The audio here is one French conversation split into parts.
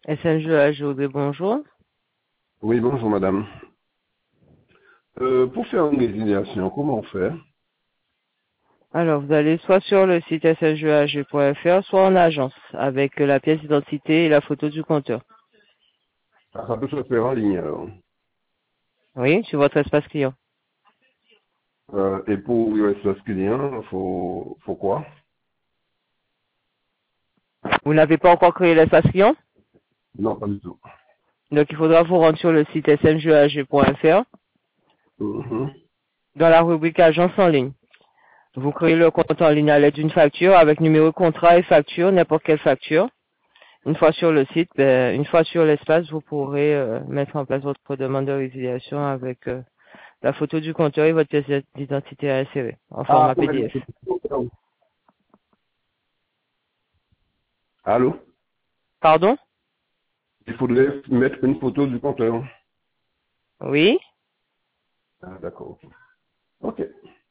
SNGAGOD, bonjour. Oui, bonjour madame. Pour faire une résiliation, comment on fait? Alors, vous allez soit sur le site sngag.fr, soit en agence, avec la pièce d'identité et la photo du compteur. Ah, ça peut se faire en ligne alors. Oui, sur votre espace client. Et pour l'espace client, faut quoi? Vous n'avez pas encore créé l'espace client? Non, pas du tout. Donc, il faudra vous rendre sur le site sngag.fr, Mhm. dans la rubrique agence en ligne. Vous créez le compte en ligne à l'aide d'une facture, avec numéro de contrat et facture, n'importe quelle facture. Une fois sur le site, une fois sur l'espace, vous pourrez mettre en place votre demande de résiliation avec la photo du compteur et votre pièce d'identité à insérer en Ah, format pour mettre PDF. le compteur. Allô? Pardon? Il faudrait mettre une photo du compteur. Oui, Ah, d'accord. Ok.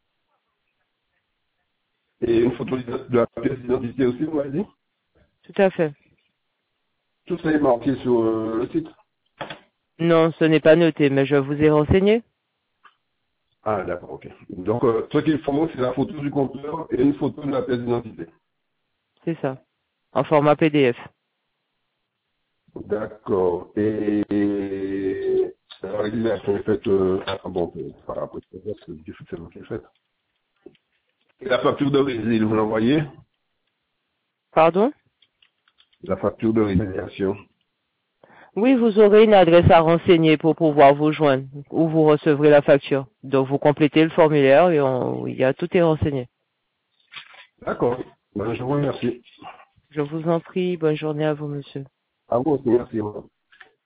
Et une photo de la pièce d'identité aussi, vous m'avez dit? tout à fait. Tout ça est marqué sur le site. Non, ce n'est pas noté, mais je vous ai renseigné. Ah, d'accord, ok. Donc, ce qu'il faut, c'est la photo du compteur et une photo de la pièce d'identité. C'est ça. En format PDF. D'accord. Et la résiliation est faite, bon, par rapport à ça, c'est difficilement qui est faite. Et la facture de résiliation, vous l'envoyez? Pardon? La facture de résiliation. Oui, vous aurez une adresse à renseigner pour pouvoir vous joindre, où vous recevrez la facture. Donc, vous complétez le formulaire et il y a tout est renseigné. D'accord. Ben, je vous remercie. Je vous en prie, bonne journée à vous, monsieur. À vous aussi, merci.